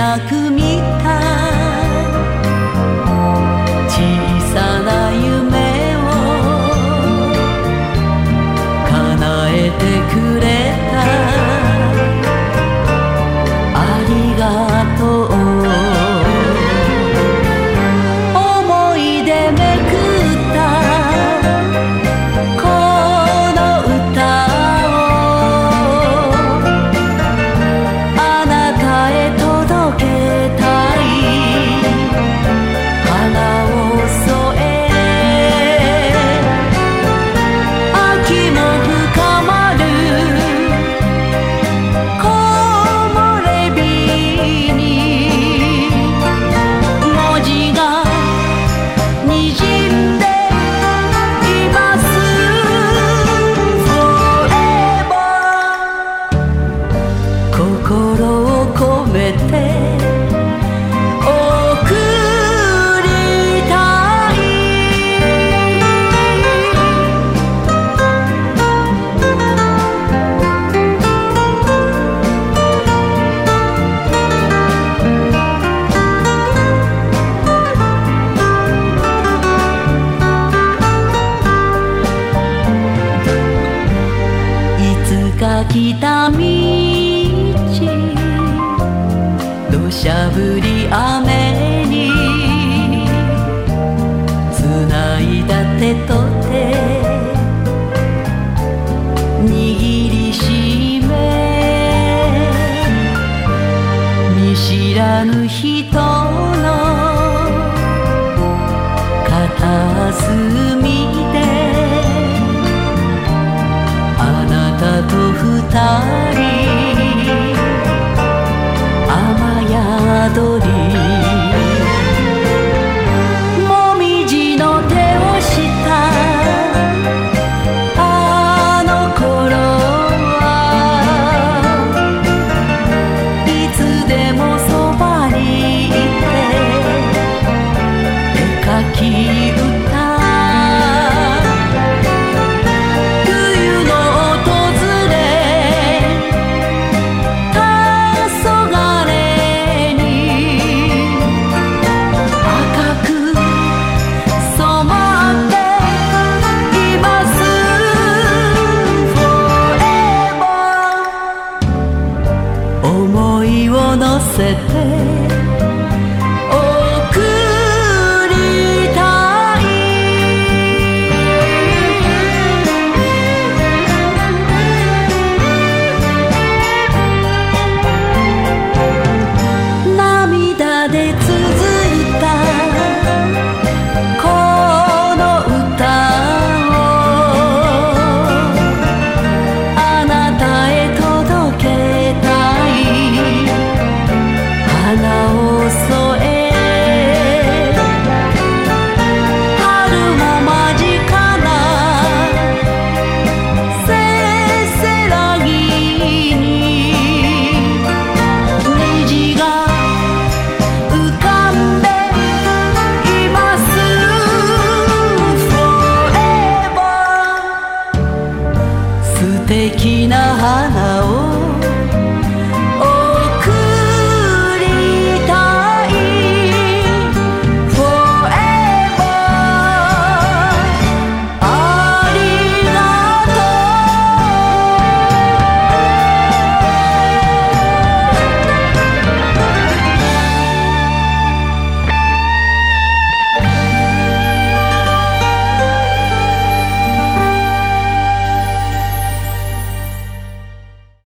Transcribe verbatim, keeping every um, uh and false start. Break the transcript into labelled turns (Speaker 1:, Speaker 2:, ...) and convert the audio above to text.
Speaker 1: なく見た小さな夢を叶えてくれたありがとう思い出めくったこの歌をあなたへ届けたい花を添え秋も深まる木漏れ日に文字がにじんでいます Forever 心を込めて送りたいいつか来た道土砂降り雨に繋いだ手と手握りしめ見知らぬ人の片隅であなたと二人雨宿りもみじの手をしたあの頃はいつでもそばにいて絵描き歌冬の訪れ黄昏に赤く染まっています Forever 思いを乗せて